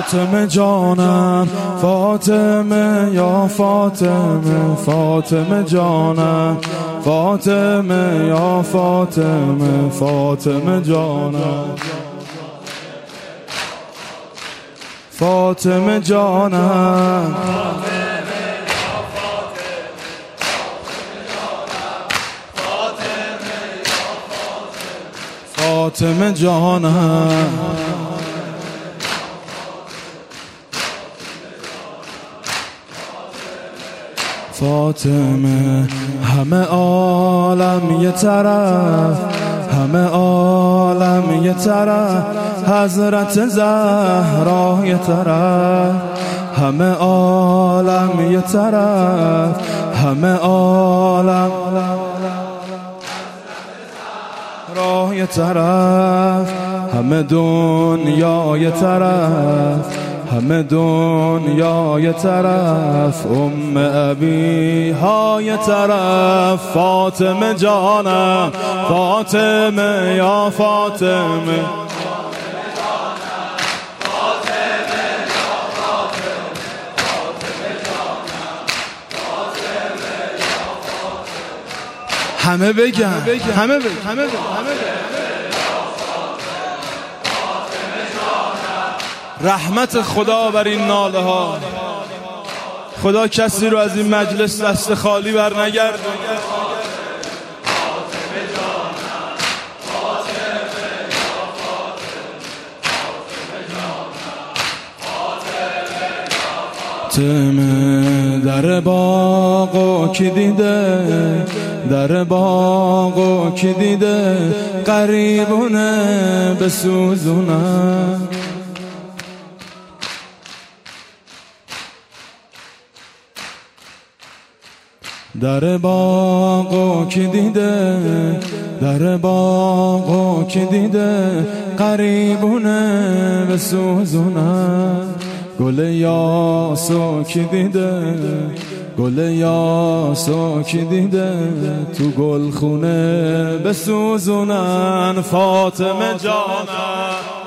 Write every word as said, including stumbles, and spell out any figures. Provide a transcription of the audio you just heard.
فاطمه جانم، فاطمه یا فاطمه، فاطمه جانم، فاطمه یا فاطمه، فاطمه جانم، فاطمه جانم، فاطمه جانم، فاطمه همه عالم یه طرف، همه عالم یه طرف، حضرت زهرا یه طرف، همه عالم یه طرف، همه عالم راه یه طرف، همه دنیا یه طرف، همه دنیا یه طرف، ام ابی ها یه طرف، فاطمه جانم، فاطمه یا فاطمه، همه بگن، همه بگن، همه بگن، همه بگن. رحمت خدا بر این ناله ها. خدا کسی رو از این مجلس دست خالی بر نگردونه. فاطمه در باغو کی دیده، در باغو کی دیده، قریبونه بسوزونه، در باغو کی دیده، در باغو کی دیده، قریبونه بسوزونه، گل یاسو کی دیده، گل یاسو کی دیده، تو گل خونه بسوزونن، فاطمه جانم.